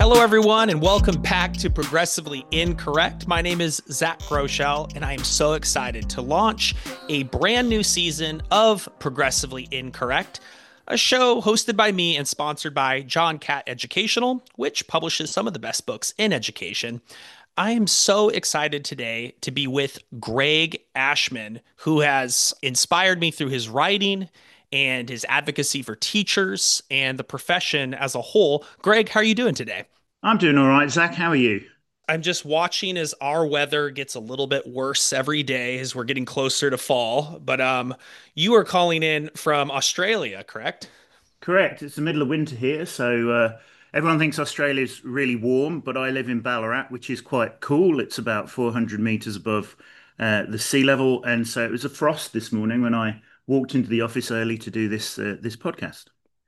Hello, everyone, and welcome back to Progressively Incorrect. My name is Zach Groeschel, and I am so excited to launch a brand new season of Progressively Incorrect, a show hosted by me and sponsored by John Catt Educational, which publishes some of the best books in education. I am so excited today to be with Greg Ashman, who has inspired me through his writing and his advocacy for teachers and the profession as a whole. Greg, how are you doing today? I'm doing all right, Zach. How are you? I'm just watching as our weather gets a little bit worse every day as we're getting closer to fall. But you are calling in from Australia, correct? Correct. It's the middle of winter here, so everyone thinks Australia's really warm, but I live in Ballarat, which is quite cool. It's about 400 meters above the sea level, and so it was a frost this morning when I walked into the office early to do this podcast.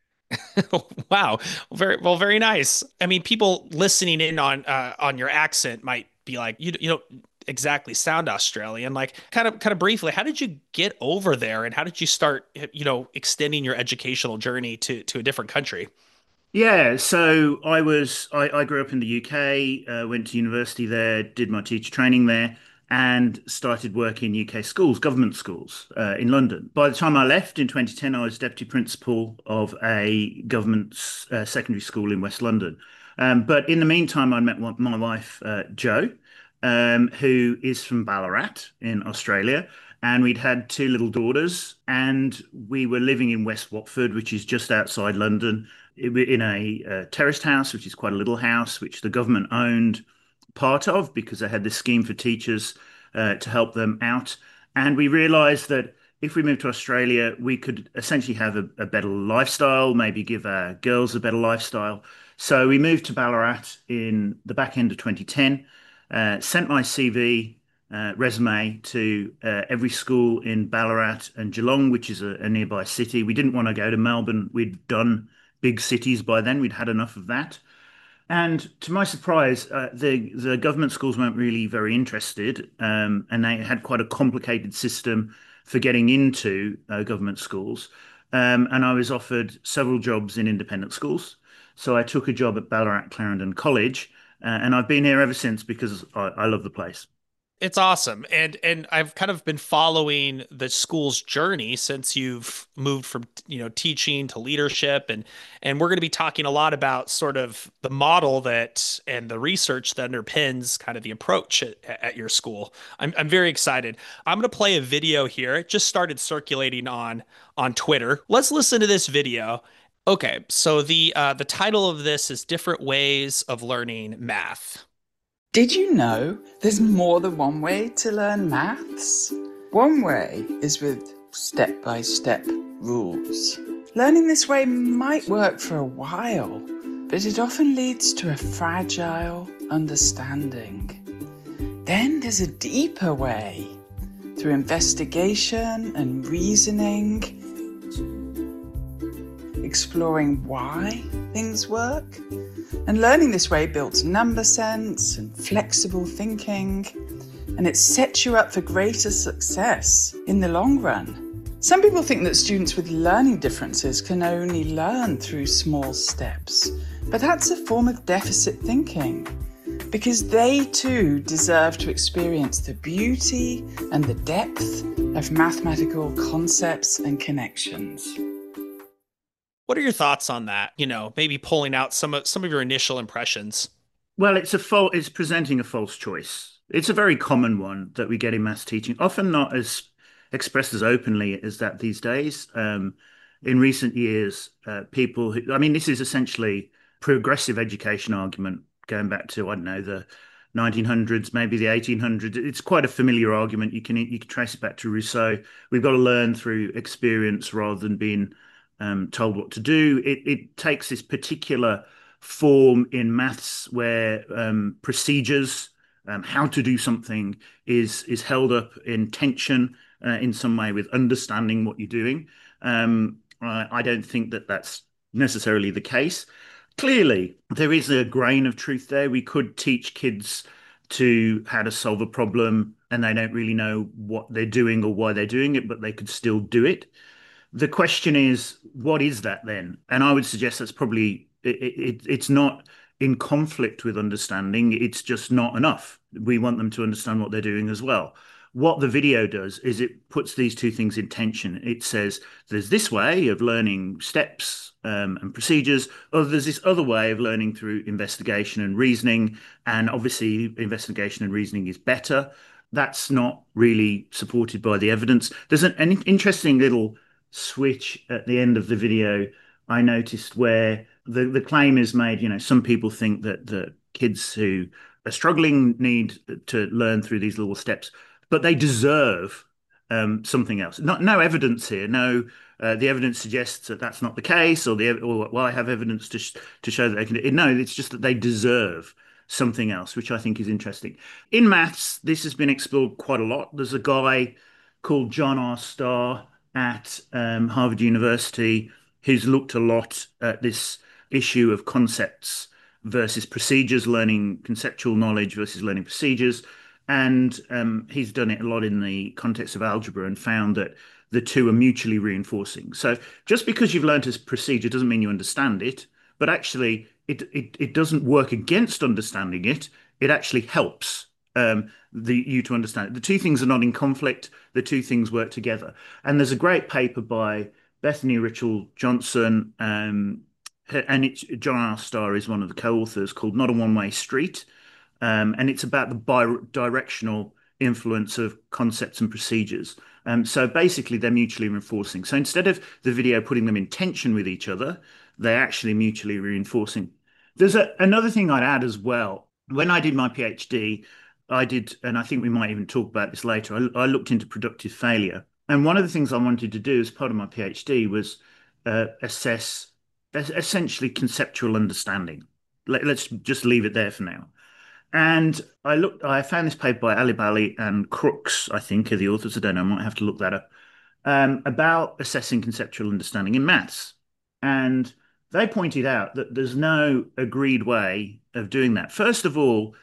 Wow. Very nice. I mean, people listening in on your accent might be like, you don't exactly sound Australian. Like, kind of briefly, how did you get over there, and how did you start, extending your educational journey to a different country? Yeah, so I grew up in the UK, went to university there, did my teacher training there, and started work in UK schools, government schools, in London. By the time I left in 2010, I was deputy principal of a government secondary school in West London. But in the meantime, I met my wife, Jo, who is from Ballarat in Australia. And we'd had two little daughters, and we were living in West Watford, which is just outside London in a terraced house, which is quite a little house, which the government owned part of because they had this scheme for teachers to help them out. And we realized that if we moved to Australia, we could essentially have a better lifestyle, maybe give our girls a better lifestyle. So we moved to Ballarat in the back end of 2010, sent my CV. Resume to every school in Ballarat and Geelong, which is a nearby city. We didn't want to go to Melbourne. We'd done big cities by then. We'd had enough of that. And to my surprise, the government schools weren't really very interested, and they had quite a complicated system for getting into government schools. And I was offered several jobs in independent schools. So I took a job at Ballarat Clarendon College, and I've been here ever since because I love the place. It's awesome. And I've kind of been following the school's journey since you've moved from, teaching to leadership, and we're going to be talking a lot about sort of the model that and the research that underpins kind of the approach at your school. I'm very excited. I'm going to play a video here. It just started circulating on Twitter. Let's listen to this video. Okay, so the title of this is Different Ways of Learning Math. Did you know there's more than one way to learn maths? One way is with step-by-step rules. Learning this way might work for a while, but it often leads to a fragile understanding. Then there's a deeper way, through investigation and reasoning, exploring why things work. And learning this way builds number sense and flexible thinking, and it sets you up for greater success in the long run. Some people think that students with learning differences can only learn through small steps, but that's a form of deficit thinking, because they too deserve to experience the beauty and the depth of mathematical concepts and connections. What are your thoughts on that? Maybe pulling out some of your initial impressions. Well, it's presenting a false choice. It's a very common one that we get in maths teaching, often not as expressed as openly as that these days. In recent years, this is essentially progressive education argument going back to, I don't know, the 1900s, maybe the 1800s. It's quite a familiar argument. You can trace it back to Rousseau. We've got to learn through experience rather than being told what to do. It takes this particular form in maths where procedures, how to do something, is held up in tension in some way with understanding what you're doing. I don't think that that's necessarily the case. Clearly, there is a grain of truth there. We could teach kids to how to solve a problem and they don't really know what they're doing or why they're doing it, but they could still do it. The question is, what is that then? And I would suggest that's probably it's not in conflict with understanding. It's just not enough. We want them to understand what they're doing as well. What the video does is it puts these two things in tension. It says there's this way of learning steps and procedures, or there's this other way of learning through investigation and reasoning. And obviously, investigation and reasoning is better. That's not really supported by the evidence. There's an interesting little switch at the end of the video I noticed where the claim is made, some people think that the kids who are struggling need to learn through these little steps, but they deserve something else. No evidence here. No, the evidence suggests that that's not the case, or I have evidence to show that they can. No, it's just that they deserve something else, which I think is interesting. In maths, this has been explored quite a lot. There's a guy called John R. Starr at Harvard University who's looked a lot at this issue of concepts versus procedures, learning conceptual knowledge versus learning procedures. And he's done it a lot in the context of algebra and found that the two are mutually reinforcing. So just because you've learned a procedure doesn't mean you understand it, but actually it doesn't work against understanding it. It actually helps you to understand it. The two things are not in conflict. The two things work together. And there's a great paper by Bethany Richell Johnson, and John R. Starr is one of the co-authors, called Not a One-Way Street. And it's about the bi-directional influence of concepts and procedures. So basically, they're mutually reinforcing. So instead of the video putting them in tension with each other, they're actually mutually reinforcing. There's another thing I'd add as well. When I did my PhD, and I think we might even talk about this later, I looked into productive failure. And one of the things I wanted to do as part of my PhD was assess essentially conceptual understanding. Let's just leave it there for now. And I found this paper by Alibali and Crooks, I think, are the authors. I don't know, I might have to look that up, about assessing conceptual understanding in maths. And they pointed out that there's no agreed way of doing that. First of all,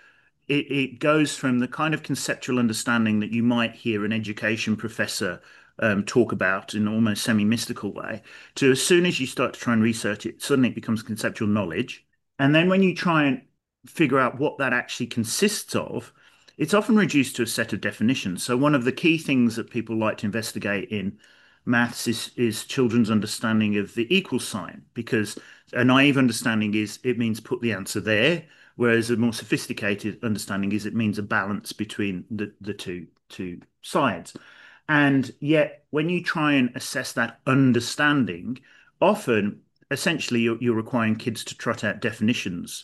it goes from the kind of conceptual understanding that you might hear an education professor talk about in an almost semi-mystical way, to as soon as you start to try and research it, suddenly it becomes conceptual knowledge. And then when you try and figure out what that actually consists of, it's often reduced to a set of definitions. So one of the key things that people like to investigate in maths is children's understanding of the equal sign, because a naive understanding is it means put the answer there, whereas a more sophisticated understanding is it means a balance between the two sides. And yet, when you try and assess that understanding, often, essentially, you're requiring kids to trot out definitions,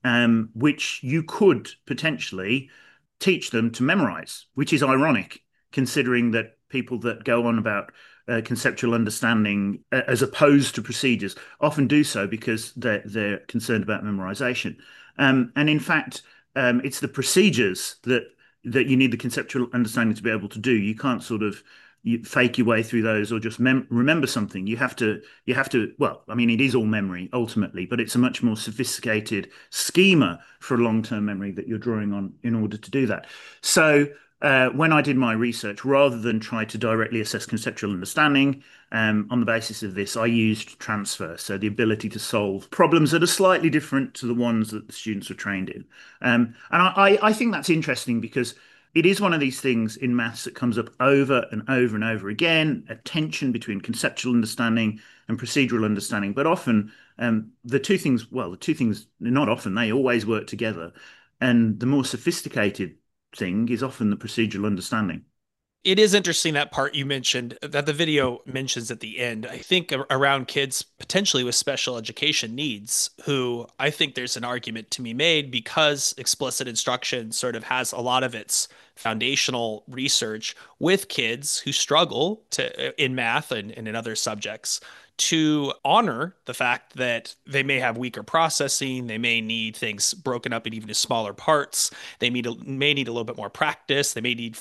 which you could potentially teach them to memorize, which is ironic, considering that people that go on about conceptual understanding as opposed to procedures often do so because they're concerned about memorization. And in fact, it's the procedures that you need the conceptual understanding to be able to do. You can't sort of fake your way through those or just remember something. You have to, well, I mean, it is all memory ultimately, but it's a much more sophisticated schema for long-term memory that you're drawing on in order to do that. So when I did my research, rather than try to directly assess conceptual understanding, on the basis of this, I used transfer, so the ability to solve problems that are slightly different to the ones that the students were trained in. And I think that's interesting because it is one of these things in maths that comes up over and over and over again, a tension between conceptual understanding and procedural understanding. But often the two things, not often, they always work together. And the more sophisticated thing is often the procedural understanding. It is interesting, that part you mentioned that the video mentions at the end, I think around kids potentially with special education needs, who I think there's an argument to be made because explicit instruction sort of has a lot of its foundational research with kids who struggle in math and in other subjects, to honor the fact that they may have weaker processing, they may need things broken up in even smaller parts, they may need a little bit more practice, they may need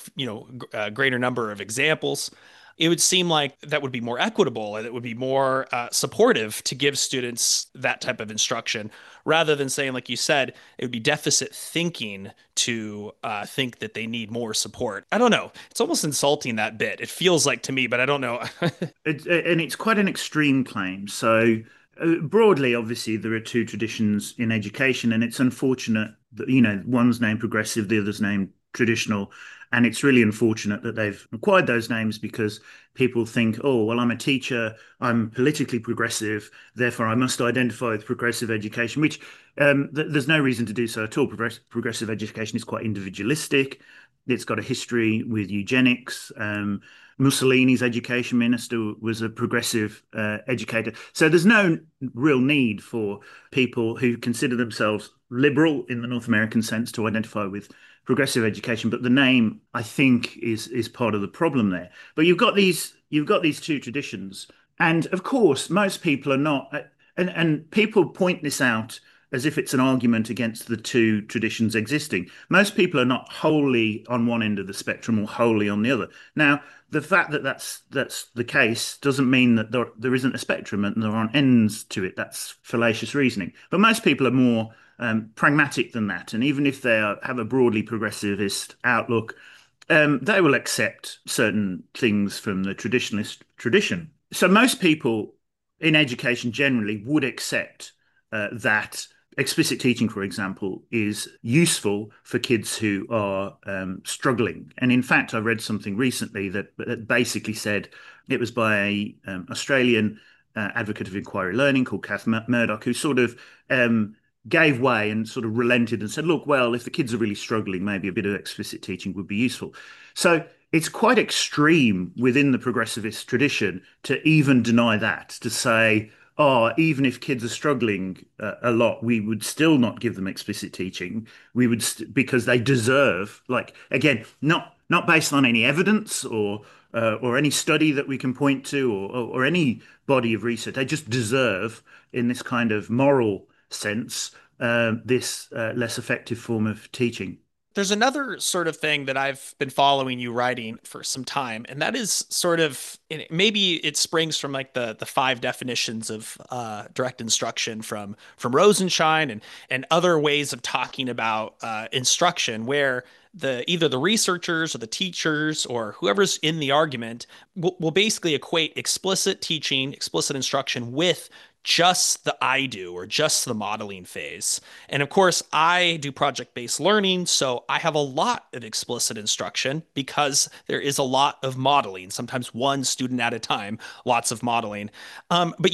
a greater number of examples. It would seem like that would be more equitable and it would be more supportive to give students that type of instruction, rather than saying, like you said, it would be deficit thinking to think that they need more support. I don't know. It's almost insulting, that bit. It feels like to me, but I don't know. And it's quite an extreme claim. So Broadly, obviously, there are two traditions in education, and it's unfortunate that, one's named progressive, the other's named traditional. And it's really unfortunate that they've acquired those names because people think, oh, well, I'm a teacher, I'm politically progressive, therefore I must identify with progressive education, which there's no reason to do so at all. Progressive education is quite individualistic. It's got a history with eugenics. Mussolini's education minister was a progressive educator. So there's no real need for people who consider themselves liberal in the North American sense to identify with progressive education. But the name, I think, is part of the problem there. But you've got these two traditions, and of course, most people are not. And people point this out as if it's an argument against the two traditions existing. Most people are not wholly on one end of the spectrum or wholly on the other. Now, the fact that that's the case doesn't mean that there isn't a spectrum and there aren't ends to it. That's fallacious reasoning. But most people are more pragmatic than that. And even if they have a broadly progressivist outlook, they will accept certain things from the traditionalist tradition. So most people in education generally would accept that explicit teaching, for example, is useful for kids who are struggling. And in fact, I read something recently that basically said, it was by an Australian advocate of inquiry learning called Kath Murdoch, who sort of gave way and sort of relented and said, look, well, if the kids are really struggling, maybe a bit of explicit teaching would be useful. So it's quite extreme within the progressivist tradition to even deny that, to say, oh, even if kids are struggling a lot, we would still not give them explicit teaching. We would because they deserve, like, again, not based on any evidence or any study that we can point to or any body of research. They just deserve, in this kind of moral sense, this less effective form of teaching. There's another sort of thing that I've been following you writing for some time, and that is sort of, maybe it springs from like the five definitions of direct instruction from Rosenshine and other ways of talking about instruction, where either the researchers or the teachers or whoever's in the argument will basically equate explicit teaching, explicit instruction with just the I do or just the modeling phase. And of course, I do project-based learning, so I have a lot of explicit instruction because there is a lot of modeling, sometimes one student at a time, lots of modeling. But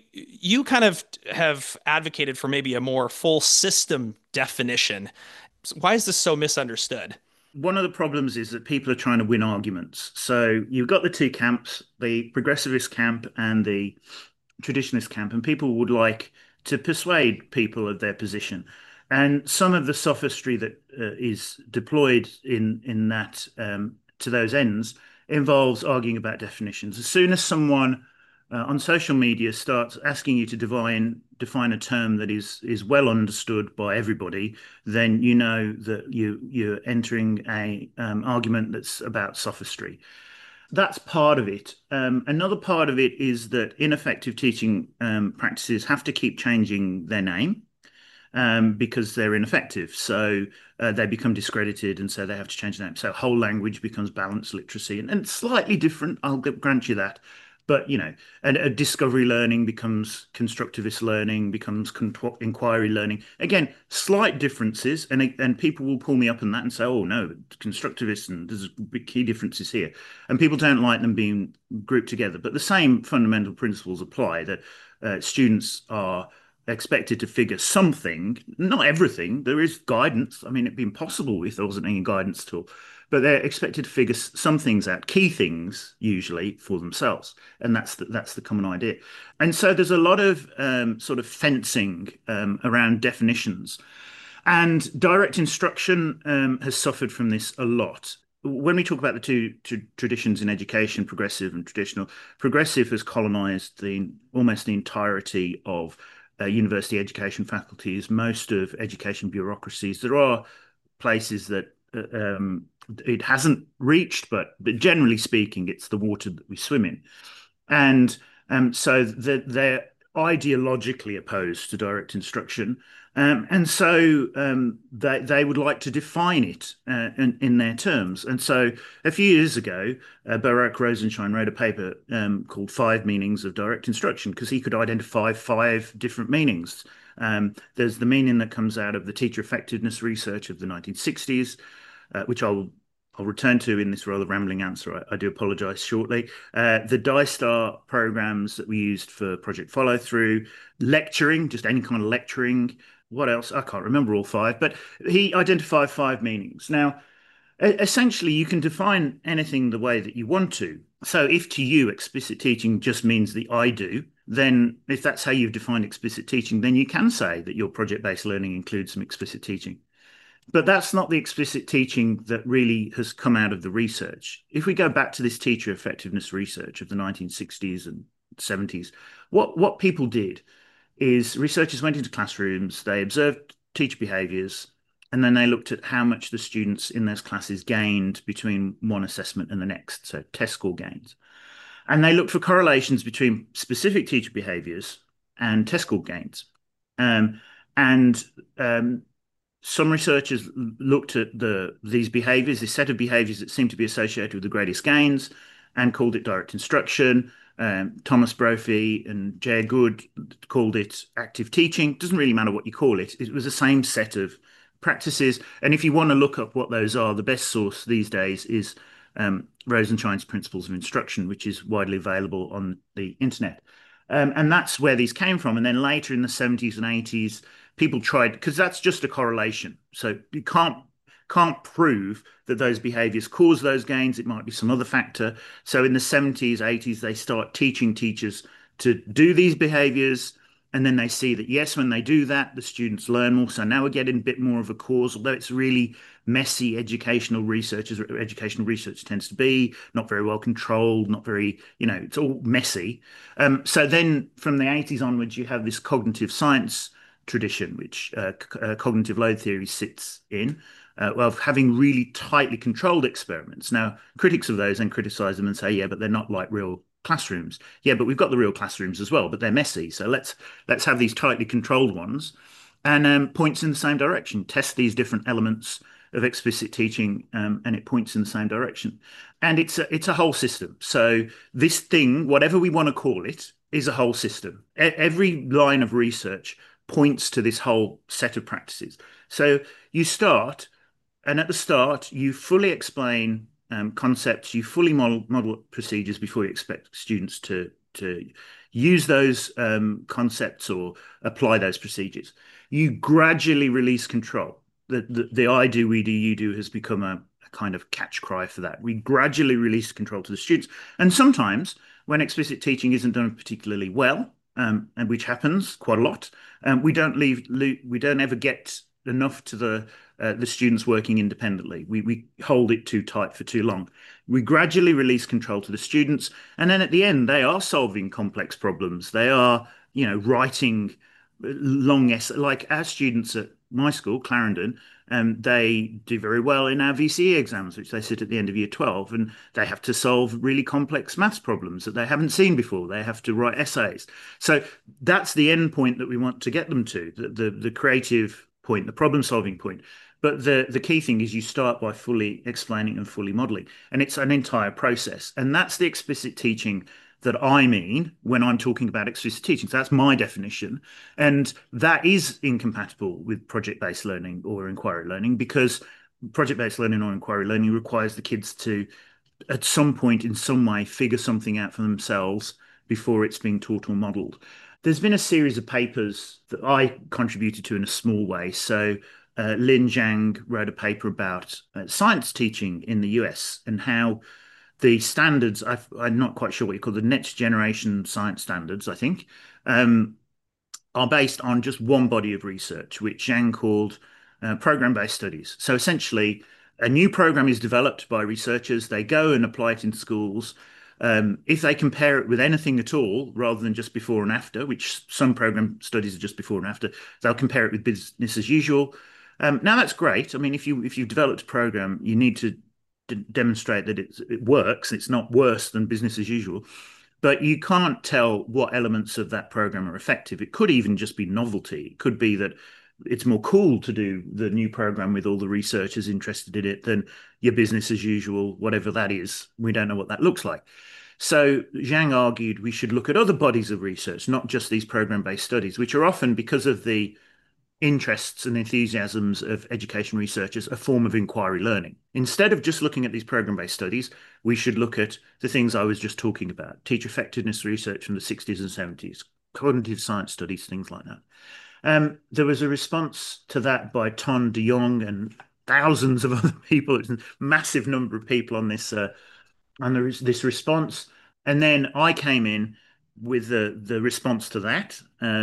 you kind of have advocated for maybe a more full system definition. Why is this so misunderstood? One of the problems is that people are trying to win arguments. So you've got the two camps, the progressivist camp and the traditionalist camp, and people would like to persuade people of their position. And some of the sophistry that is deployed in that to those ends involves arguing about definitions. As soon as someone on social media starts asking you to define a term that is well understood by everybody, then you know that you're entering a argument that's about sophistry. That's part of it. Another part of it is that ineffective teaching practices have to keep changing their name because they're ineffective. So they become discredited, and so they have to change the name. So whole language becomes balanced literacy, and slightly different, I'll grant you that. But, a discovery learning becomes constructivist learning, becomes inquiry learning. Again, slight differences, and people will pull me up on that and say, oh, no, constructivist, and there's big key differences here. And people don't like them being grouped together. But the same fundamental principles apply, that students are expected to figure something, not everything. There is guidance. I mean, it'd be impossible if there wasn't any guidance tool. But they're expected to figure some things out, key things usually, for themselves, and that's the common idea. And so there's a lot of sort of fencing around definitions, and direct instruction has suffered from this a lot. When we talk about the two traditions in education, progressive and traditional, progressive has colonized almost the entirety of university education faculties, most of education bureaucracies. There are places that it hasn't reached, but generally speaking, it's the water that we swim in. And so they're ideologically opposed to direct instruction. And so they would like to define it in their terms. And so a few years ago, Barak Rosenshine wrote a paper called Five Meanings of Direct Instruction, because he could identify 5 different meanings. There's the meaning that comes out of the teacher effectiveness research of the 1960s, which I'll return to in this rather rambling answer. I do apologise shortly. The DISTAR programs that we used for Project Follow Through, lecturing, just any kind of lecturing. What else? I can't remember all 5, but he identified 5 meanings. Now, essentially, you can define anything the way that you want to. So if to you explicit teaching just means the I do, then if that's how you've defined explicit teaching, then you can say that your project-based learning includes some explicit teaching. But that's not the explicit teaching that really has come out of the research. If we go back to this teacher effectiveness research of the 1960s and 70s, what people did is researchers went into classrooms, they observed teacher behaviours, and then they looked at how much the students in those classes gained between one assessment and the next, so test score gains. And they looked for correlations between specific teacher behaviours and test score gains. Some researchers looked at these behaviours, this set of behaviours that seemed to be associated with the greatest gains, and called it direct instruction. Thomas Brophy and J. Good called it active teaching. It doesn't really matter what you call it. It was the same set of practices. And if you want to look up what those are, the best source these days is Rosenshine's Principles of Instruction, which is widely available on the internet. And that's where these came from. And then later in the 70s and 80s, people tried, because that's just a correlation. So you can't prove that those behaviors cause those gains. It might be some other factor. So in the 70s, 80s, they start teaching teachers to do these behaviors. And then they see that, yes, when they do that, the students learn more. So now we're getting a bit more of a cause, although it's really messy educational research, as educational research tends to be, not very well controlled, not very, it's all messy. So then from the 80s onwards, you have this cognitive science tradition, which cognitive load theory sits in, of having really tightly controlled experiments. Now, critics of those then criticize them and say, yeah, but they're not like real classrooms. Yeah, but we've got the real classrooms as well, but they're messy. So let's have these tightly controlled ones, and points in the same direction. Test these different elements of explicit teaching, and it points in the same direction. And it's a whole system. So this thing, whatever we want to call it, is a whole system. Every line of research points to this whole set of practices. So you start, and at the start, you fully explain concepts, you fully model procedures before you expect students to use those concepts or apply those procedures. You gradually release control. The I do, we do, you do has become a kind of catch cry for that. We gradually release control to the students. And sometimes when explicit teaching isn't done particularly well, and which happens quite a lot, we don't ever get enough to the students working independently. We hold it too tight for too long. We gradually release control to the students, and then at the end, they are solving complex problems. They are, writing long essays. Like our students at my school, Clarendon, they do very well in our VCE exams, which they sit at the end of year 12, and they have to solve really complex maths problems that they haven't seen before. They have to write essays. So that's the end point that we want to get them to, the creative point, the problem-solving point. But the key thing is you start by fully explaining and fully modeling, and it's an entire process. And that's the explicit teaching that I mean when I'm talking about explicit teaching. So that's my definition. And that is incompatible with project-based learning or inquiry learning, because project-based learning or inquiry learning requires the kids to, at some point in some way, figure something out for themselves before it's being taught or modeled. There's been a series of papers that I contributed to in a small way. So Lin Zhang wrote a paper about science teaching in the US and how the standards, I'm not quite sure what you call the next generation science standards, I think, are based on just one body of research, which Zhang called program-based studies. So essentially, a new program is developed by researchers. They go and apply it in schools. If they compare it with anything at all, rather than just before and after, which some program studies are just before and after, they'll compare it with business as usual. Now that's great. I mean, if you've developed a program, you need to demonstrate that it works. It's not worse than business as usual. but you can't tell what elements of that program are effective. It could even just be novelty. It could be that it's more cool to do the new program with all the researchers interested in it than your business as usual, whatever that is. We don't know what that looks like. So Zhang argued we should look at other bodies of research, not just these program-based studies, which are often, because of the interests and enthusiasms of education researchers, a form of inquiry learning. Instead of just looking at these program-based studies, we should look at the things I was just talking about: teacher effectiveness research from the 60s and 70s, cognitive science studies, things like that. There was a response to that by Ton de Jong and thousands of other people. It's a massive number of people on this this response. And then I came in with the response to that.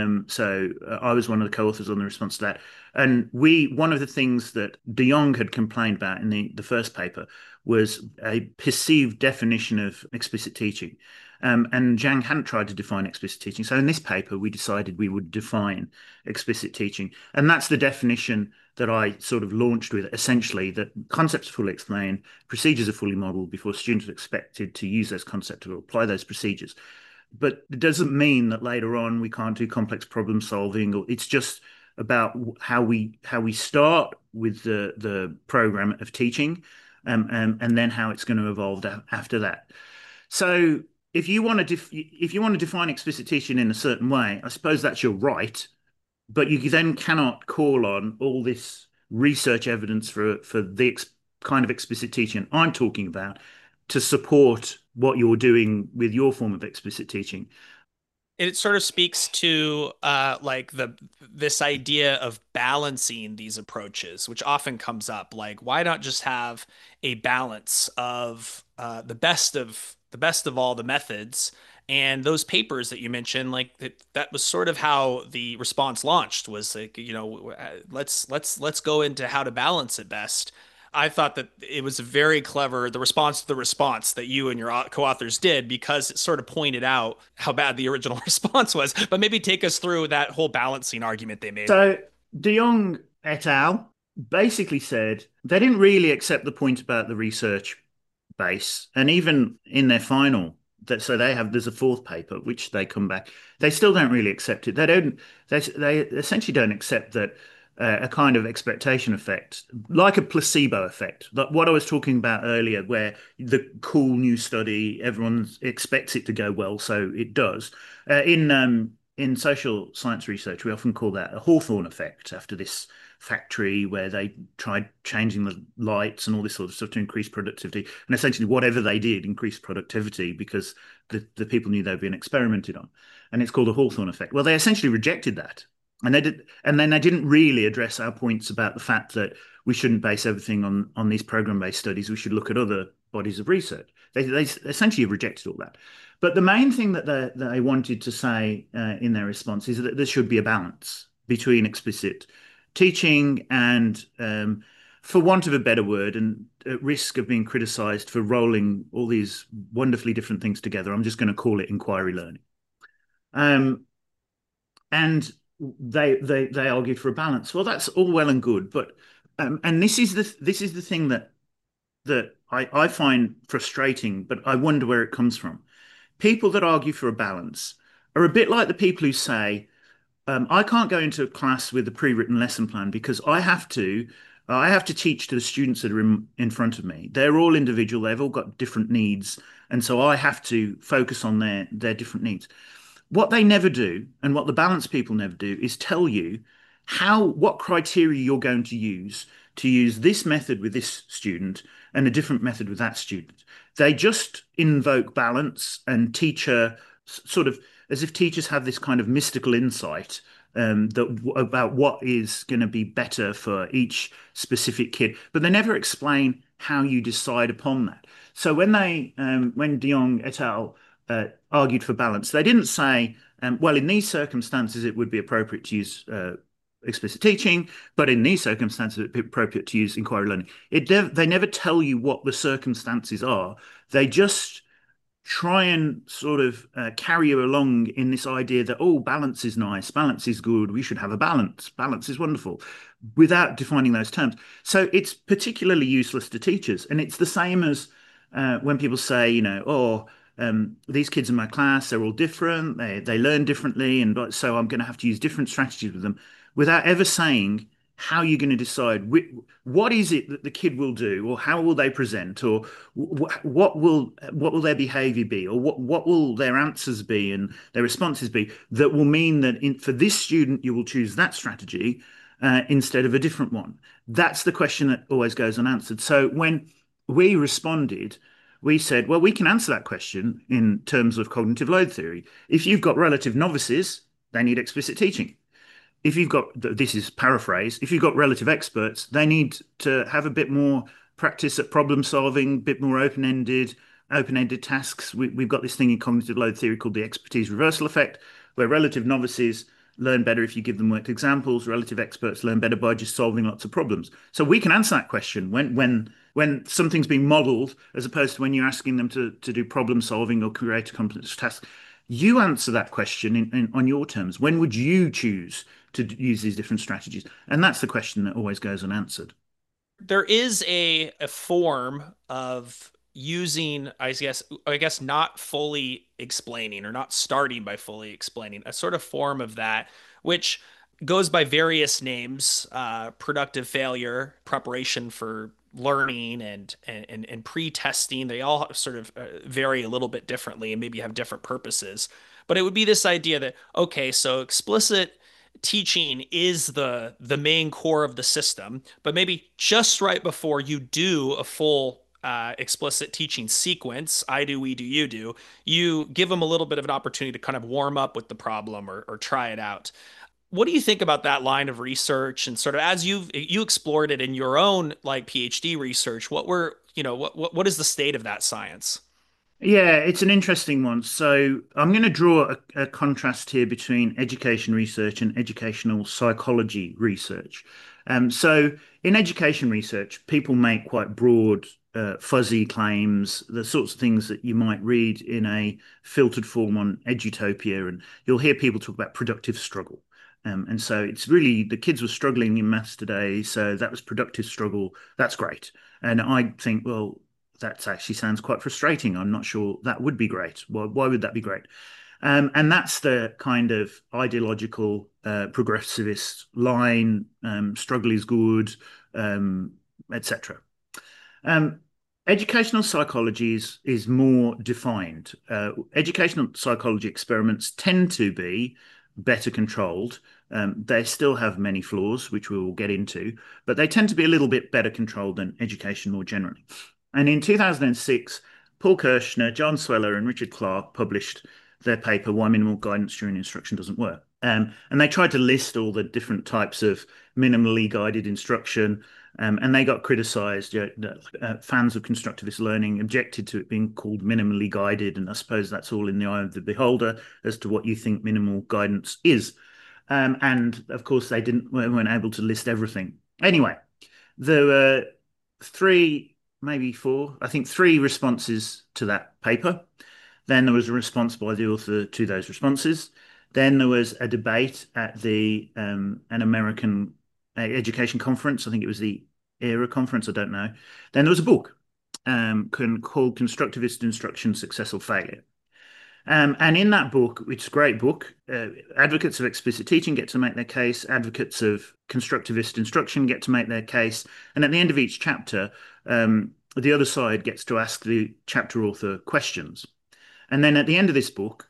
I was one of the co-authors on the response to that. And one of the things that de Jong had complained about in the first paper was a perceived definition of explicit teaching. And Zhang hadn't tried to define explicit teaching. So in this paper, we decided we would define explicit teaching. And that's the definition that I sort of launched with, essentially, that concepts are fully explained, procedures are fully modeled before students are expected to use those concepts or apply those procedures. But it doesn't mean that later on we can't do complex problem solving, or it's just about how we start with the program of teaching, and then how it's going to evolve after that. So if you want to define explicit teaching in a certain way, I suppose that's your right, but you then cannot call on all this research evidence for the kind of explicit teaching I'm talking about to support what you're doing with your form of explicit teaching. It sort of speaks to like this idea of balancing these approaches, which often comes up. Like, why not just have a balance of the best of all the methods? And those papers that you mentioned, like that was sort of how the response launched, was like, let's go into how to balance it best. I thought that it was a very clever, the response to the response that you and your co-authors did, because it sort of pointed out how bad the original response was. But maybe take us through that whole balancing argument they made. So de Jong et al. Basically said they didn't really accept the point about the research base. And even in their final, there's a fourth paper, which they come back, they still don't really accept it. They essentially don't accept that a kind of expectation effect, like a placebo effect, like what I was talking about earlier, where the cool new study, everyone expects it to go well, so it does. In social science research, we often call that a Hawthorne effect, after this factory where they tried changing the lights and all this sort of stuff to increase productivity. And essentially whatever they did increased productivity because the people knew they were being experimented on. And it's called a Hawthorne effect. Well, they essentially rejected that. And then they didn't really address our points about the fact that we shouldn't base everything on these program-based studies. We should look at other bodies of research. They essentially rejected all that. But the main thing that they wanted to say in their response is that there should be a balance between explicit teaching and, for want of a better word, and at risk of being criticized for rolling all these wonderfully different things together, I'm just going to call it inquiry learning. And they argued for a balance. Well, that's all well and good, but and this is the thing that I find frustrating, but I wonder where it comes from. People that argue for a balance are a bit like the people who say, I can't go into a class with a pre-written lesson plan because I have to teach to the students that are in front of me. They're all individual. They've all got different needs. And so I have to focus on their different needs. What they never do, and what the balance people never do, is tell you what criteria you're going to use this method with this student and a different method with that student. They just invoke balance and teacher, sort of as if teachers have this kind of mystical insight about what is going to be better for each specific kid, but they never explain how you decide upon that. So when de Jong et al. Argued for balance, they didn't say, well, in these circumstances, it would be appropriate to use explicit teaching, but in these circumstances, it would be appropriate to use inquiry learning. They never tell you what the circumstances are. They just try and sort of carry you along in this idea that, oh, balance is nice, balance is good, we should have a balance is wonderful, without defining those terms. So it's particularly useless to teachers. And it's the same as when people say, these kids in my class, they're all different, they learn differently, and so I'm going to have to use different strategies with them, without ever saying how you're going to decide what is it that the kid will do, or how will they present, or what will their behavior be, or what will their answers be and their responses be, that will mean that for this student you will choose that strategy instead of a different one. That's the question that always goes unanswered. So when we responded, we said, well, we can answer that question in terms of cognitive load theory. If you've got relative novices, they need explicit teaching. If you've got, this is paraphrase, if you've got relative experts, they need to have a bit more practice at problem solving, a bit more open-ended tasks. We've got this thing in cognitive load theory called the expertise reversal effect, where relative novices learn better if you give them worked examples. Relative experts learn better by just solving lots of problems. So we can answer that question when something's being modeled, as opposed to when you're asking them to do problem solving or create a complex task. You answer that question on your terms. When would you choose to use these different strategies? And that's the question that always goes unanswered. There is a form of using, I guess not fully explaining, or not starting by fully explaining, a sort of form of that, which goes by various names: productive failure, preparation for learning, and pre-testing. They all sort of vary a little bit differently and maybe have different purposes. But it would be this idea that, okay, so explicit teaching is the main core of the system, but maybe just right before you do a full explicit teaching sequence, I do, we do, you give them a little bit of an opportunity to kind of warm up with the problem, or try it out. What do you think about that line of research, and sort of as you explored it in your own like PhD research? What is the state of that science? Yeah, it's an interesting one. So I'm going to draw a contrast here between education research and educational psychology research. So in education research, people make quite broad, fuzzy claims, the sorts of things that you might read in a filtered form on Edutopia, and you'll hear people talk about productive struggle. And so it's really, the kids were struggling in maths today, so that was productive struggle. That's great. And I think, well, that actually sounds quite frustrating. I'm not sure that would be great. Why would that be great? And that's the kind of ideological progressivist line. Struggle is good, etc. Educational psychology is more defined. Educational psychology experiments tend to be better controlled. They still have many flaws, which we will get into, but they tend to be a little bit better controlled than education more generally. And in 2006, Paul Kirshner, John Sweller, and Richard Clark published their paper, Why Minimal Guidance During Instruction Doesn't Work. And they tried to list all the different types of minimally guided instruction, and they got criticized. Fans of constructivist learning objected to it being called minimally guided, and I suppose that's all in the eye of the beholder as to what you think minimal guidance is. And of course, they weren't able to list everything. Anyway, there were maybe four, I think three responses to that paper. Then there was a response by the author to those responses. Then there was a debate at an American education conference. I think it was the ERA conference. I don't know. Then there was a book called Constructivist Instruction, Success or Failure. And in that book, it's a great book, advocates of explicit teaching get to make their case, advocates of constructivist instruction get to make their case, and at the end of each chapter, the other side gets to ask the chapter author questions. And then at the end of this book,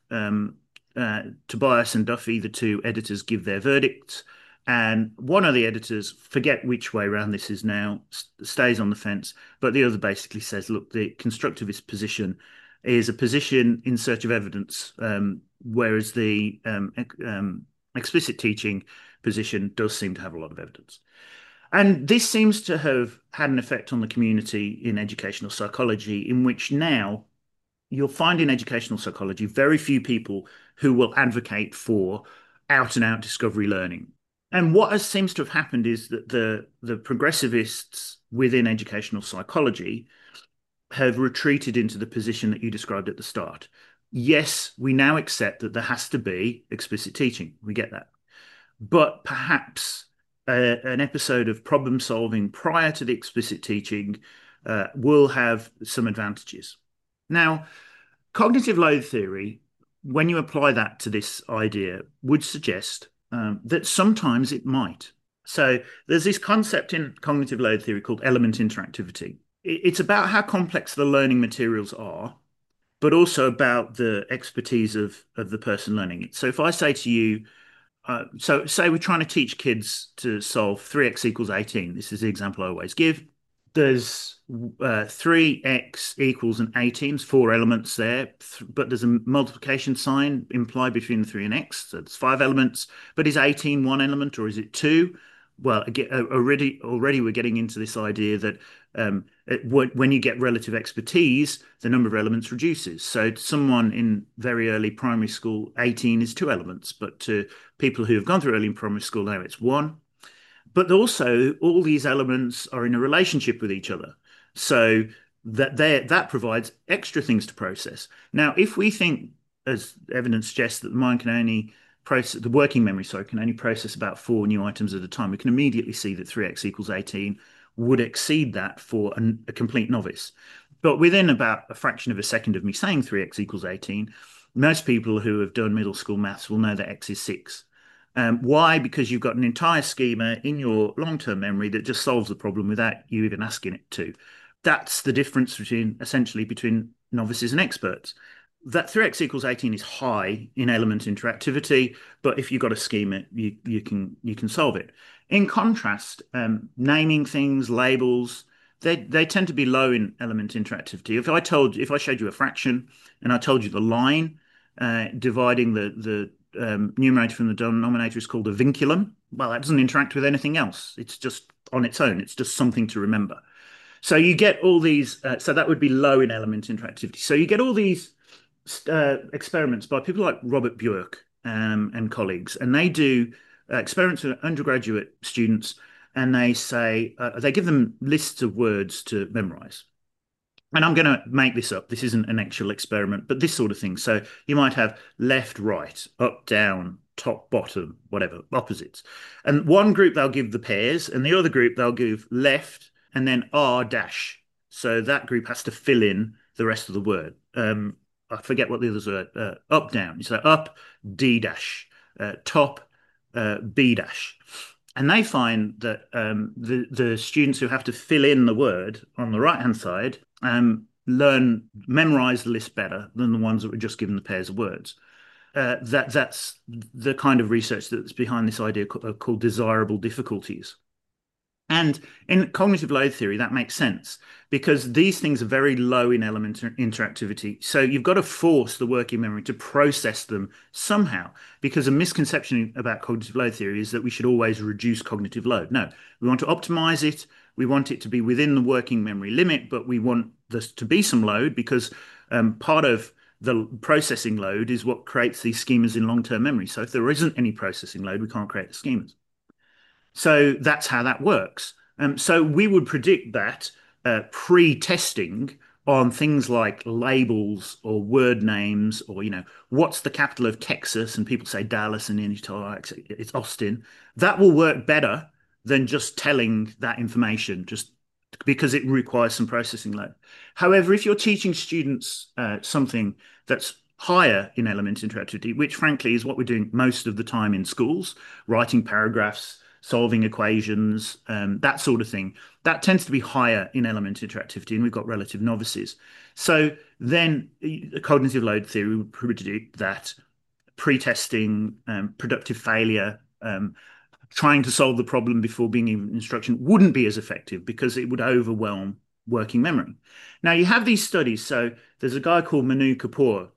Tobias and Duffy, the two editors, give their verdicts, and one of the editors, forget which way around this is now, stays on the fence, but the other basically says, look, the constructivist position is a position in search of evidence, whereas the explicit teaching position does seem to have a lot of evidence. And this seems to have had an effect on the community in educational psychology, in which now you'll find in educational psychology very few people who will advocate for out-and-out discovery learning. And what seems to have happened is that the progressivists within educational psychology have retreated into the position that you described at the start. Yes, we now accept that there has to be explicit teaching. We get that. But perhaps an episode of problem solving prior to the explicit teaching will have some advantages. Now, Cognitive load theory, when you apply that to this idea, would suggest that sometimes it might. So there's this concept in cognitive load theory called element interactivity. It's about how complex the learning materials are, but also about the expertise of the person learning it. So if I say to you, so say we're trying to teach kids to solve 3x equals 18. This is the example I always give. There's 3x equals an 18, four elements there, but there's a multiplication sign implied between the 3 and x. So there's 5 elements, but is 18 one element or is it 2? Well, again, already we're getting into this idea that when you get relative expertise, the number of elements reduces. So to someone in very early primary school, 18 is 2 elements, but to people who have gone through early primary school now, it's 1. But also, all these elements are in a relationship with each other, so that provides extra things to process. Now, if we think, as evidence suggests, that the mind can only process, the working memory, sorry, can only process about 4 new items at a time, we can immediately see that 3x equals 18 would exceed that for a complete novice. But within about a fraction of a second of me saying 3x equals 18, most people who have done middle school maths will know that x is 6. Why? Because you've got an entire schema in your long-term memory that just solves the problem without you even asking it to. That's the difference essentially between novices and experts. That 3x equals 18 is high in element interactivity, but if you've got a schema, you can solve it. In contrast, naming things, labels, they tend to be low in element interactivity. If I showed you a fraction and I told you the line dividing the numerator from the denominator is called a vinculum, well, that doesn't interact with anything else. It's just on its own. It's just something to remember. So you get all these, so that would be low in element interactivity. So you get all these experiments by people like Robert Buick and colleagues, and they do experiments with undergraduate students, and they give them lists of words to memorize. And I'm going to make this up. This isn't an actual experiment, but this sort of thing. So you might have left, right, up, down, top, bottom, whatever, opposites. And one group they'll give the pairs, and the other group they'll give left and then R dash. So that group has to fill in the rest of the word. I forget what the others are. Up, down. So up, D dash, top, B dash. And they find that the students who have to fill in the word on the right-hand side memorize the list better than the ones that were just given the pairs of words. That's the kind of research that's behind this idea called desirable difficulties. And in cognitive load theory, that makes sense because these things are very low in element interactivity. So you've got to force the working memory to process them somehow, because a misconception about cognitive load theory is that we should always reduce cognitive load. No, we want to optimize it. We want it to be within the working memory limit, but we want there to be some load because part of the processing load is what creates these schemas in long-term memory. So if there isn't any processing load, we can't create the schemas. So that's how that works. So we would predict that pre-testing on things like labels or word names or, what's the capital of Texas? And people say Dallas and it's Austin. That will work better than just telling that information, just because it requires some processing load. However, if you're teaching students something that's higher in element interactivity, which frankly is what we're doing most of the time in schools, writing paragraphs, solving equations, that sort of thing, that tends to be higher in element interactivity, and we've got relative novices. So then cognitive load theory would predict that pre-testing, productive failure, trying to solve the problem before being given instruction wouldn't be as effective because it would overwhelm working memory. Now you have these studies. So there's a guy called Manu Kapoor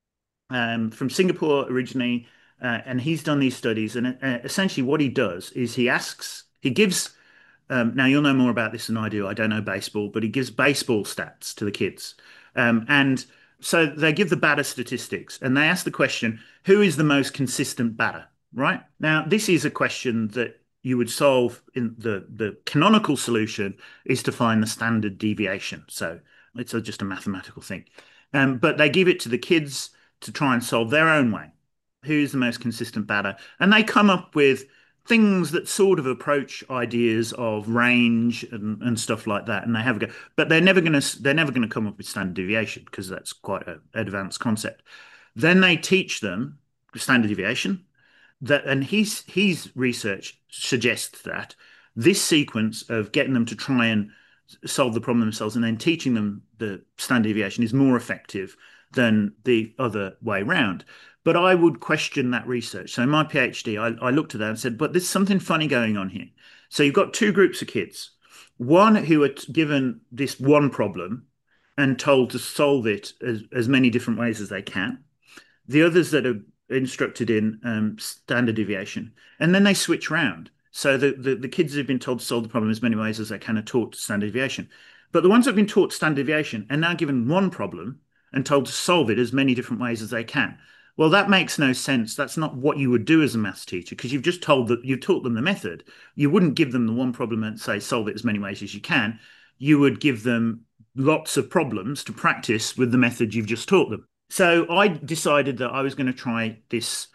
from Singapore originally, and he's done these studies. And essentially what he does is he gives, now you'll know more about this than I do. I don't know baseball, but he gives baseball stats to the kids. And so they give the batter statistics and they ask the question, who is the most consistent batter? Right? Now, this is a question that you would solve in the canonical solution is to find the standard deviation. So it's just a mathematical thing. But they give it to the kids to try and solve their own way. Who's the most consistent batter? And they come up with things that sort of approach ideas of range and stuff like that, and they have a go. But they're never gonna come up with standard deviation because that's quite an advanced concept. Then they teach them standard deviation. And his research suggests that this sequence of getting them to try and solve the problem themselves and then teaching them the standard deviation is more effective than the other way round. But I would question that research. So in my PhD, I looked at that and said, but there's something funny going on here. So you've got two groups of kids. One who are given this one problem and told to solve it as many different ways as they can. The others that are instructed in standard deviation. And then they switch round. So the kids have been told to solve the problem as many ways as they can are taught standard deviation. But the ones that have been taught standard deviation are now given one problem and told to solve it as many different ways as they can. Well, that makes no sense. That's not what you would do as a maths teacher because you've taught them the method. You wouldn't give them the one problem and say solve it as many ways as you can. You would give them lots of problems to practice with the method you've just taught them. So I decided that I was going to try this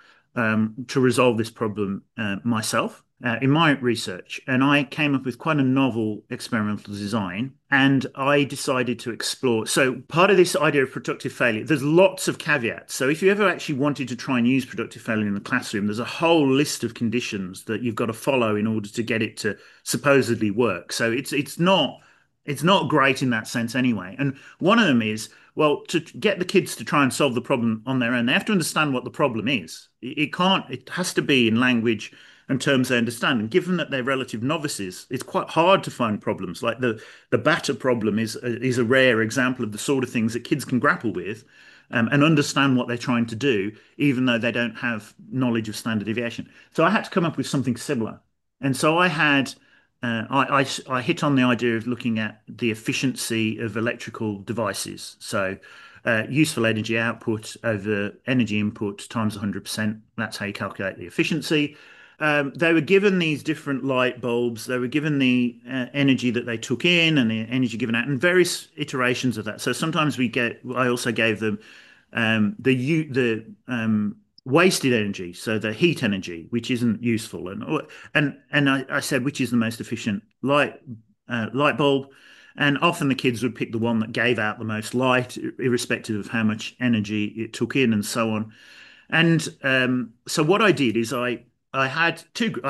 to resolve this problem myself in my research. And I came up with quite a novel experimental design. And I decided to explore. So part of this idea of productive failure, there's lots of caveats. So if you ever actually wanted to try and use productive failure in the classroom, there's a whole list of conditions that you've got to follow in order to get it to supposedly work. So it's not great in that sense anyway. And one of them is, well, to get the kids to try and solve the problem on their own, they have to understand what the problem is. It has to be in language and terms they understand. And given that they're relative novices, it's quite hard to find problems. Like the batter problem is a rare example of the sort of things that kids can grapple with and understand what they're trying to do, even though they don't have knowledge of standard deviation. So I had to come up with something similar. And so I had I hit on the idea of looking at the efficiency of electrical devices. So useful energy output over energy input times 100%. That's how you calculate the efficiency. They were given these different light bulbs. They were given the energy that they took in and the energy given out, and various iterations of that. So sometimes I also gave them the wasted energy, so the heat energy, which isn't useful, and I said which is the most efficient light bulb, and often the kids would pick the one that gave out the most light, irrespective of how much energy it took in, and so on. And so what I did is I had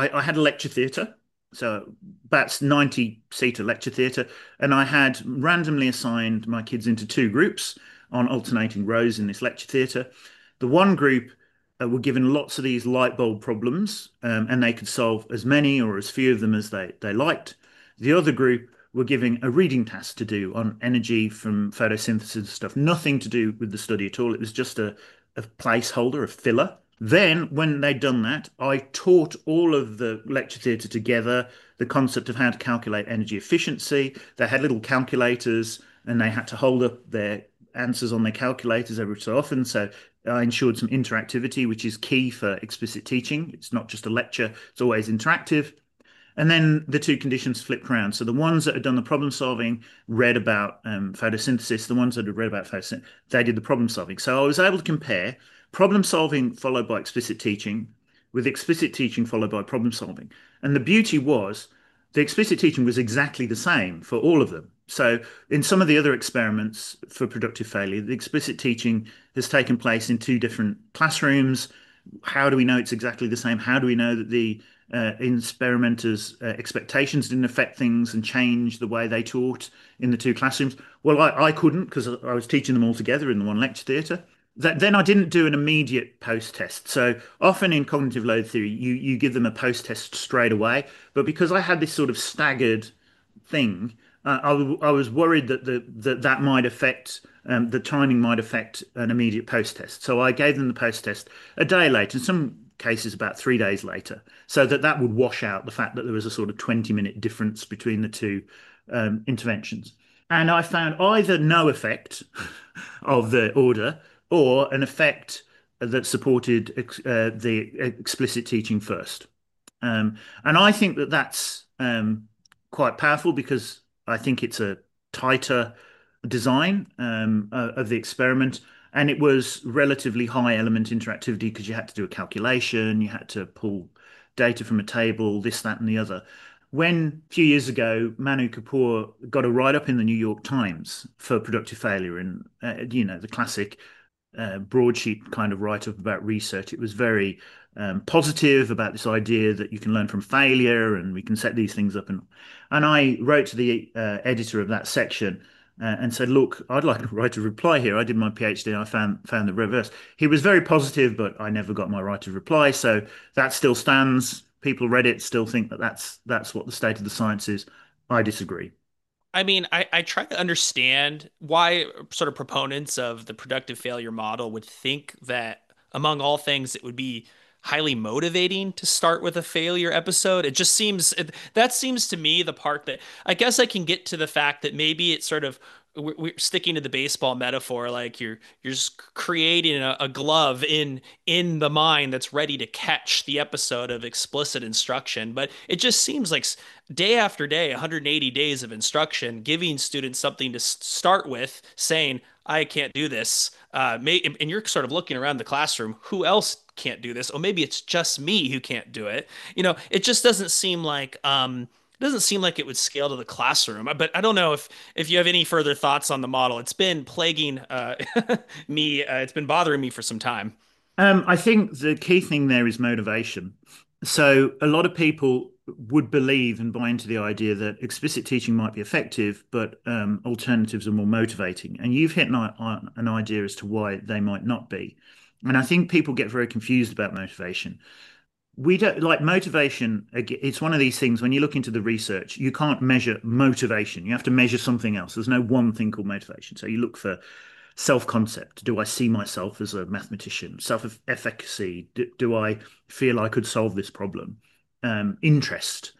a lecture theatre, so that's 90-seater lecture theatre, and I had randomly assigned my kids into two groups on alternating rows in this lecture theatre. The one group were given lots of these light bulb problems, and they could solve as many or as few of them as they liked. The other group were given a reading task to do on energy from photosynthesis stuff, nothing to do with the study at all. It was just a placeholder, a filler. Then, when they'd done that, I taught all of the lecture theatre together the concept of how to calculate energy efficiency. They had little calculators, and they had to hold up their answers on their calculators every so often. So I ensured some interactivity, which is key for explicit teaching. It's not just a lecture, it's always interactive. And then the two conditions flipped around. So the ones that had done the problem solving read about photosynthesis. The ones that had read about photosynthesis, they did the problem solving. So I was able to compare problem solving followed by explicit teaching with explicit teaching followed by problem solving. And the beauty was the explicit teaching was exactly the same for all of them. So in some of the other experiments for productive failure, the explicit teaching has taken place in two different classrooms. How do we know it's exactly the same? How do we know that the experimenters' expectations didn't affect things and change the way they taught in the two classrooms? Well, I couldn't because I was teaching them all together in the one lecture theatre. Then I didn't do an immediate post-test. So often in cognitive load theory, you give them a post-test straight away. But because I had this sort of staggered thing, I was worried that that might affect, the timing might affect an immediate post-test. So I gave them the post-test a day later, in some cases about 3 days later, so that would wash out the fact that there was a sort of 20-minute difference between the two interventions. And I found either no effect of the order or an effect that supported the explicit teaching first. And I think that that's quite powerful because I think it's a tighter design of the experiment. And it was relatively high element interactivity because you had to do a calculation, you had to pull data from a table, this, that, and the other. When a few years ago, Manu Kapoor got a write-up in the New York Times for productive failure, and the classic broadsheet kind of write-up about research, it was very positive about this idea that you can learn from failure and we can set these things up. And I wrote to the editor of that section and said, look, I'd like to write a reply here. I did my PhD and I found the reverse. He was very positive, but I never got my right of reply. So that still stands. People read it, still think that that's what the state of the science is. I disagree. I mean, I try to understand why sort of proponents of the productive failure model would think that, among all things, it would be highly motivating to start with a failure episode. It just seems that seems to me the part that I guess I can get to the fact that maybe it's sort of we're sticking to the baseball metaphor, like you're just creating a glove in the mind that's ready to catch the episode of explicit instruction. But it just seems like day after day, 180 days of instruction, giving students something to start with, saying, I can't do this. And you're sort of looking around the classroom, who else can't do this? Oh, maybe it's just me who can't do it. It just doesn't seem like it would scale to the classroom. But I don't know if you have any further thoughts on the model. It's been plaguing me. It's been bothering me for some time. I think the key thing there is motivation. So a lot of people would believe and buy into the idea that explicit teaching might be effective, but alternatives are more motivating. And you've hit an idea as to why they might not be. And I think people get very confused about motivation. We don't like motivation. It's one of these things when you look into the research, you can't measure motivation. You have to measure something else. There's no one thing called motivation. So you look for self-concept. Do I see myself as a mathematician? Self-efficacy. Do I feel I could solve this problem? Interest.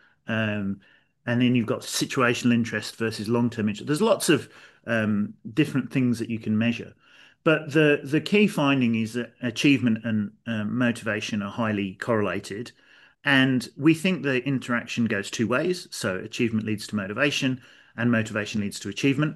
And then you've got situational interest versus long-term interest. There's lots of different things that you can measure. But the key finding is that achievement and motivation are highly correlated. And we think the interaction goes two ways. So achievement leads to motivation and motivation leads to achievement.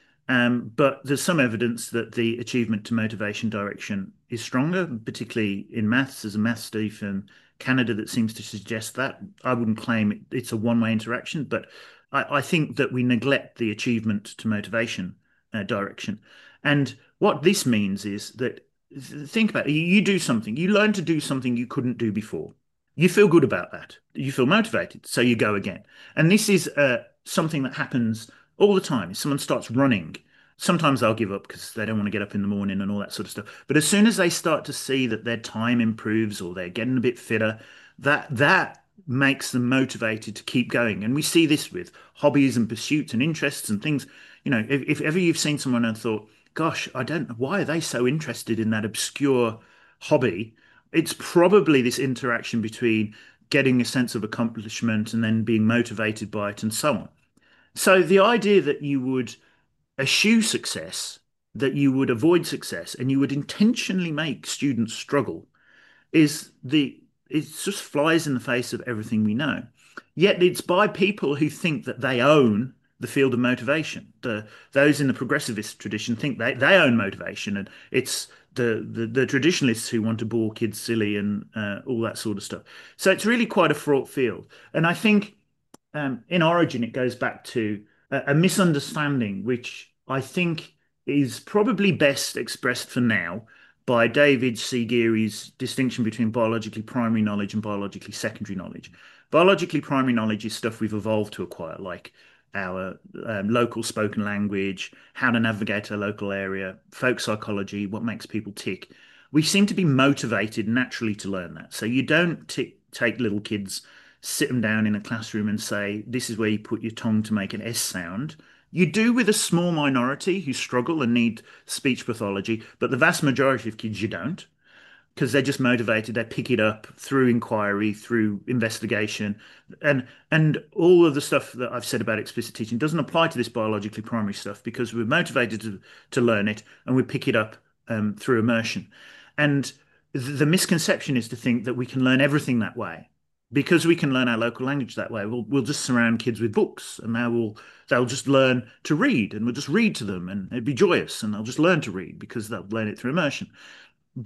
But there's some evidence that the achievement to motivation direction is stronger, particularly in maths. There's a maths study from Canada that seems to suggest that. I wouldn't claim it's a one-way interaction, but I think that we neglect the achievement to motivation direction. And what this means is that, think about it, you do something, you learn to do something you couldn't do before. You feel good about that. You feel motivated, so you go again. And this is something that happens all the time. If someone starts running, sometimes they'll give up because they don't want to get up in the morning and all that sort of stuff. But as soon as they start to see that their time improves or they're getting a bit fitter, that makes them motivated to keep going. And we see this with hobbies and pursuits and interests and things. If ever you've seen someone and thought, gosh, I don't know, why are they so interested in that obscure hobby? It's probably this interaction between getting a sense of accomplishment and then being motivated by it and so on. So the idea that you would eschew success, that you would avoid success, and you would intentionally make students struggle it just flies in the face of everything we know. Yet it's by people who think that they own the field of motivation. Those in the progressivist tradition think they own motivation, and it's the traditionalists who want to bore kids silly and all that sort of stuff. So it's really quite a fraught field. And I think in origin, it goes back to a misunderstanding, which I think is probably best expressed for now by David C. Geary's distinction between biologically primary knowledge and biologically secondary knowledge. Biologically primary knowledge is stuff we've evolved to acquire, like our local spoken language, how to navigate a local area, folk psychology, what makes people tick. We seem to be motivated naturally to learn that. So you don't take little kids, sit them down in a classroom and say, this is where you put your tongue to make an S sound. You do with a small minority who struggle and need speech pathology, but the vast majority of kids you don't, because they're just motivated. They pick it up through inquiry, through investigation, and all of the stuff that I've said about explicit teaching doesn't apply to this biologically primary stuff because we're motivated to learn it and we pick it up through immersion. And the misconception is to think that we can learn everything that way. Because we can learn our local language that way, we'll just surround kids with books, and they'll just learn to read, and we'll just read to them, and it'd be joyous, and they'll just learn to read because they'll learn it through immersion. But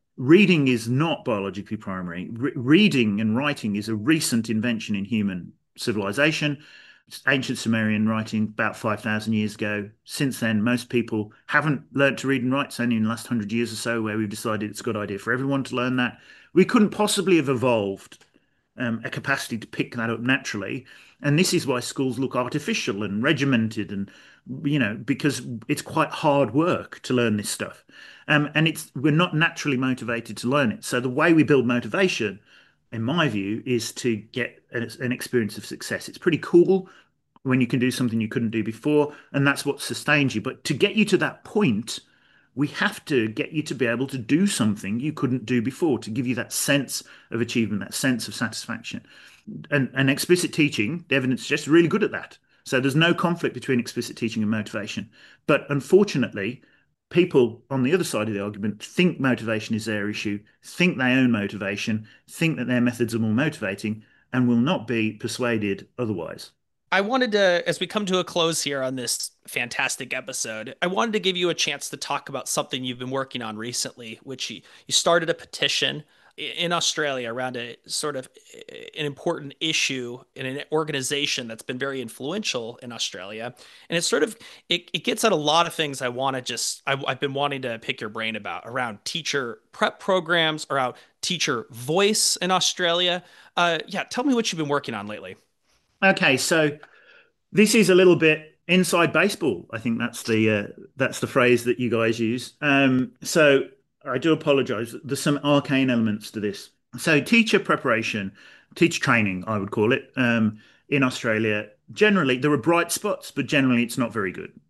reading is not biologically primary. Reading and writing is a recent invention in human civilization. It's ancient Sumerian writing about 5,000 years ago. Since then, most people haven't learned to read and write. It's only in the last 100 years or so where we've decided it's a good idea for everyone to learn that. We couldn't possibly have evolved a capacity to pick that up naturally. And this is why schools look artificial and regimented, and because it's quite hard work to learn this stuff. And we're not naturally motivated to learn it. So the way we build motivation, in my view, is to get an experience of success. It's pretty cool when you can do something you couldn't do before, and that's what sustains you. But to get you to that point, we have to get you to be able to do something you couldn't do before, to give you that sense of achievement, that sense of satisfaction. And explicit teaching, the evidence is just really good at that. So there's no conflict between explicit teaching and motivation. But unfortunately, people on the other side of the argument think motivation is their issue, think they own motivation, think that their methods are more motivating, and will not be persuaded otherwise. I wanted to, as we come to a close here on this fantastic episode, I wanted to give you a chance to talk about something you've been working on recently, which you started a petition in Australia around a sort of an important issue in an organization that's been very influential in Australia. And it's sort of, it gets at a lot of things I've been wanting to pick your brain about around teacher prep programs, around teacher voice in Australia. Yeah, tell me what you've been working on lately. Okay, so this is a little bit inside baseball. I think that's the phrase that you guys use. So I do apologize. There's some arcane elements to this. So teacher preparation, teacher training, I would call it, in Australia. Generally, there are bright spots, but generally it's not very good.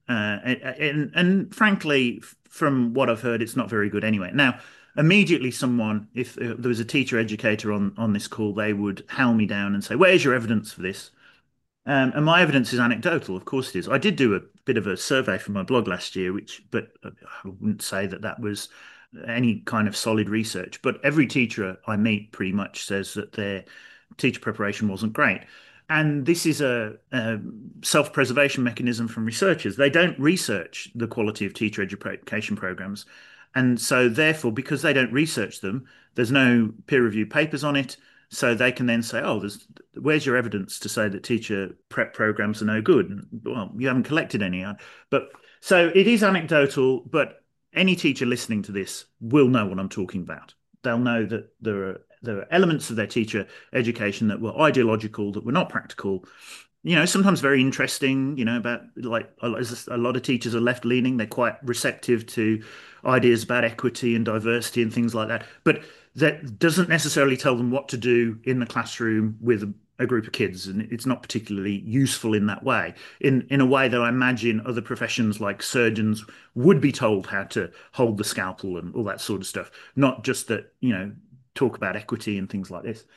And frankly, from what I've heard, it's not very good anyway. Now, immediately someone, if there was a teacher educator on this call, they would howl me down and say, "Where's your evidence for this?" And my evidence is anecdotal, of course it is. I did do a bit of a survey for my blog last year, but I wouldn't say that was any kind of solid research. But every teacher I meet pretty much says that their teacher preparation wasn't great. And this is a self-preservation mechanism from researchers. They don't research the quality of teacher education programs. And so therefore, because they don't research them, there's no peer-reviewed papers on it. So they can then say, "Oh, where's your evidence to say that teacher prep programs are no good?" And, well, you haven't collected any. But so it is anecdotal, but any teacher listening to this will know what I'm talking about. They'll know that there are elements of their teacher education that were ideological, that were not practical. Sometimes very interesting, about, like, a lot of teachers are left-leaning. They're quite receptive to ideas about equity and diversity and things like that. But that doesn't necessarily tell them what to do in the classroom with a group of kids, and it's not particularly useful in that way, in a way that I imagine other professions like surgeons would be told how to hold the scalpel and all that sort of stuff, not just that, talk about equity and things like this.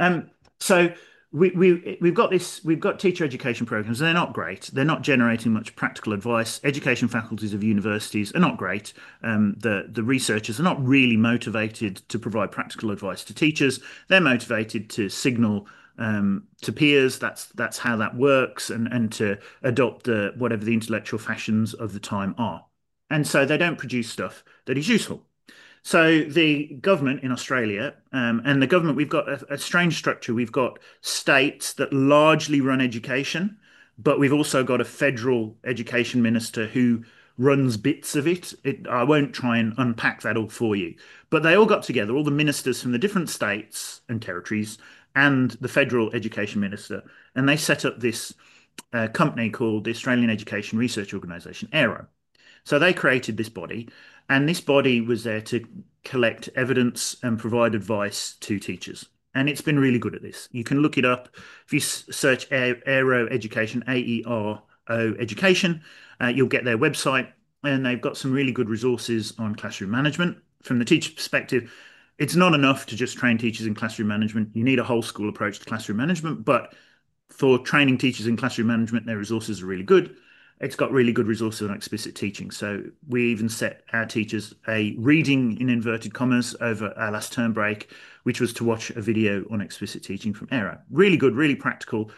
So we've got teacher education programs, and they're not great. They're not generating much practical advice. Education faculties of universities are not great. The researchers are not really motivated to provide practical advice to teachers. They're motivated to signal to peers. That's how that works, and to adopt whatever the intellectual fashions of the time are. And so they don't produce stuff that is useful. So the government in Australia, and the government, we've got a strange structure. We've got states that largely run education, but we've also got a federal education minister who runs bits of it. I won't try and unpack that all for you, but they all got together, all the ministers from the different states and territories and the federal education minister, and they set up this company called the Australian Education Research Organisation, AERO. So they created this body, and this body was there to collect evidence and provide advice to teachers. And it's been really good at this. You can look it up. If you search AERO Education, AERO Education, you'll get their website, and they've got some really good resources on classroom management. From the teacher perspective, it's not enough to just train teachers in classroom management. You need a whole school approach to classroom management, but for training teachers in classroom management, their resources are really good. It's got really good resources on explicit teaching. So we even set our teachers a reading, in inverted commas, over our last term break, which was to watch a video on explicit teaching from AERO. Really good, really practical,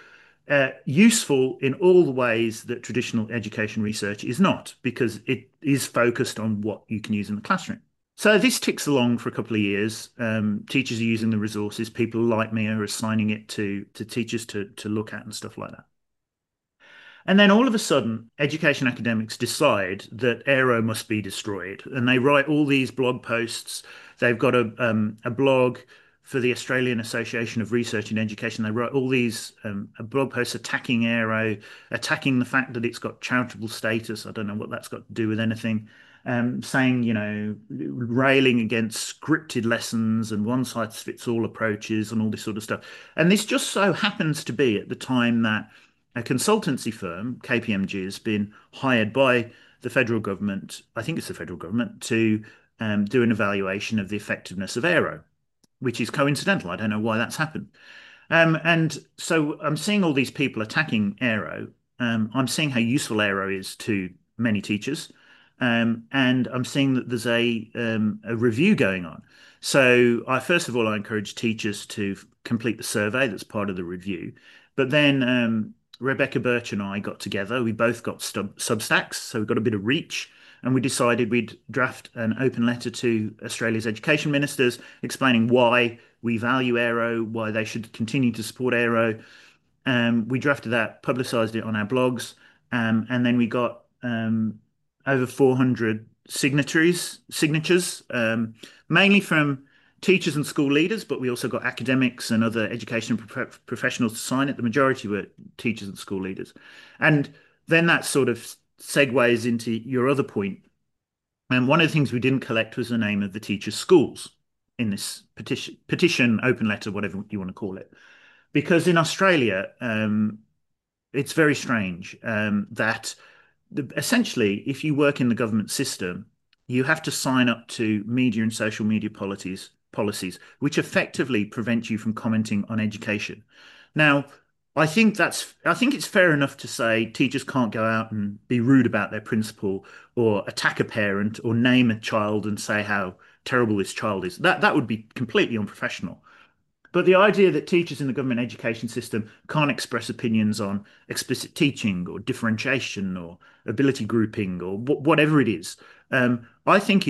useful in all the ways that traditional education research is not, because it is focused on what you can use in the classroom. So this ticks along for a couple of years. Teachers are using the resources. People like me are assigning it to teachers to look at and stuff like that. And then all of a sudden, education academics decide that Aero must be destroyed, and they write all these blog posts. They've got a blog for the Australian Association of Research in Education. They write all these blog posts attacking Aero, attacking the fact that it's got charitable status. I don't know what that's got to do with anything. Saying, railing against scripted lessons and one size fits all approaches and all this sort of stuff. And this just so happens to be at the time that a consultancy firm, KPMG, has been hired by the federal government, I think it's the federal government, to do an evaluation of the effectiveness of Aero, which is coincidental. I don't know why that's happened. And so I'm seeing all these people attacking Aero. I'm seeing how useful Aero is to many teachers. And I'm seeing that there's a review going on. So first of all, I encourage teachers to complete the survey that's part of the review. But then Rebecca Birch and I got together. We both got Substacks, so we got a bit of reach, and we decided we'd draft an open letter to Australia's education ministers explaining why we value Aero, why they should continue to support Aero. We drafted that, publicised it on our blogs, and then we got over 400 signatures, mainly from teachers and school leaders, but we also got academics and other education professionals to sign it. The majority were teachers and school leaders. And then that sort of segues into your other point. And one of the things we didn't collect was the name of the teachers' schools in this petition, open letter, whatever you want to call it. Because in Australia, it's very strange that essentially, if you work in the government system, you have to sign up to media and social media policies, which effectively prevent you from commenting on education. Now, I think it's fair enough to say teachers can't go out and be rude about their principal or attack a parent or name a child and say how terrible this child is. That would be completely unprofessional. But the idea that teachers in the government education system can't express opinions on explicit teaching or differentiation or ability grouping or whatever it is, I think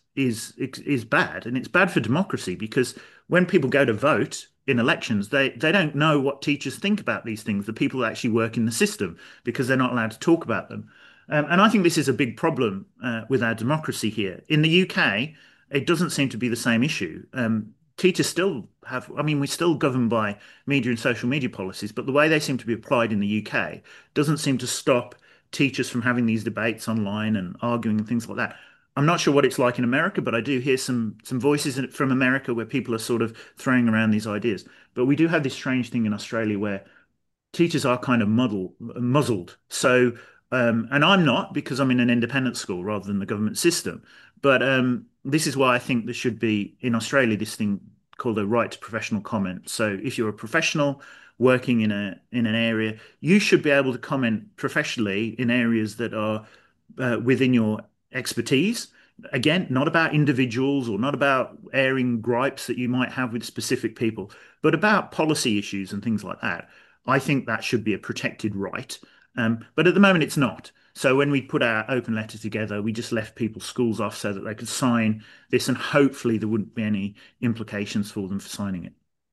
is bad, and it's bad for democracy because when people go to vote in elections, they don't know what teachers think about these things, the people that actually work in the system, because they're not allowed to talk about them. And I think this is a big problem with our democracy here. In the UK, it doesn't seem to be the same issue. Teachers still have, I mean, we're still governed by media and social media policies, but the way they seem to be applied in the UK doesn't seem to stop teachers from having these debates online and arguing and things like that. I'm not sure what it's like in America, but I do hear some voices from America where people are sort of throwing around these ideas. But we do have this strange thing in Australia where teachers are kind of muzzled. So, and I'm not because I'm in an independent school rather than the government system. But this is why I think there should be in Australia this thing called a right to professional comment. So if you're a professional working in an area, you should be able to comment professionally in areas that are within your expertise. Again, not about individuals or not about airing gripes that you might have with specific people, but about policy issues and things like that. I think that should be a protected right. But at the moment, it's not. So when we put our open letter together, we just left people's schools off so that they could sign this, and hopefully there wouldn't be any implications for them for signing it.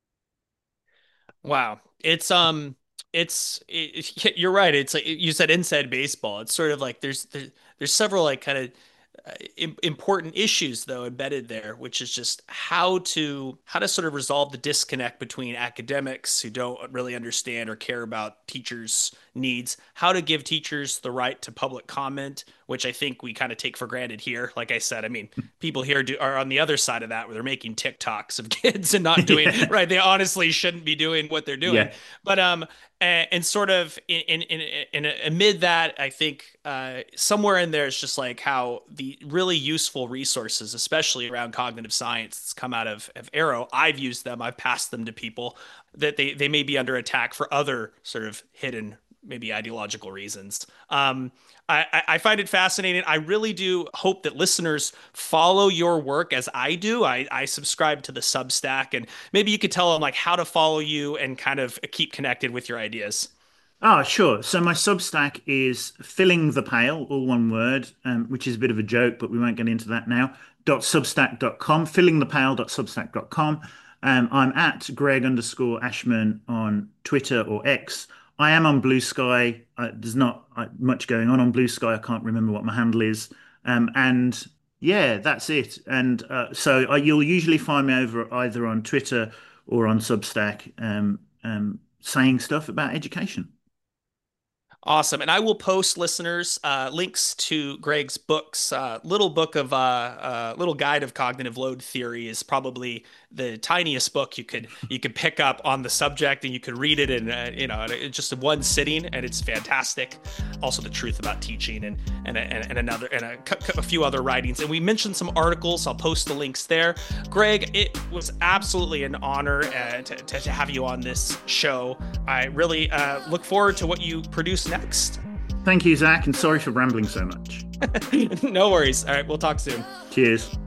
Wow. You're right. It's like you said inside baseball. It's sort of like there's several like kind of important issues though embedded there, which is just how to sort of resolve the disconnect between academics who don't really understand or care about teachers' needs, how to give teachers the right to public comment, which I think we kind of take for granted here. Like I said, I mean, people here are on the other side of that where they're making TikToks of kids and not doing Yeah. right. They honestly shouldn't be doing what they're doing. Yeah. But and sort of amid that, I think somewhere in there is just like how the really useful resources, especially around cognitive science, that's come out of Aero. I've used them. I've passed them to people that they may be under attack for other sort of hidden, maybe ideological reasons. I find it fascinating. I really do hope that listeners follow your work as I do. I subscribe to the Substack, and maybe you could tell them like how to follow you and kind of keep connected with your ideas. Ah, sure. So my Substack is Filling the Pail, all one word, which is a bit of a joke, but we won't get into that now. .substack.com, fillingthepail.substack.com. I'm at Greg_Ashman on Twitter or X. I am on Blue Sky. There's not much going on Blue Sky. I can't remember what my handle is. And yeah, that's it. And so you'll usually find me over either on Twitter or on Substack saying stuff about education. Awesome. And I will post listeners links to Greg's books. Little guide of cognitive load theory is probably the tiniest book you could pick up on the subject, and you could read it in just in one sitting, and it's fantastic. Also, the truth about teaching and a few other writings. And we mentioned some articles. I'll post the links there. Greg, it was absolutely an honor to have you on this show. I really look forward to what you produce next. Thank you, Zach, and sorry for rambling so much. No worries. All right, we'll talk soon. Cheers.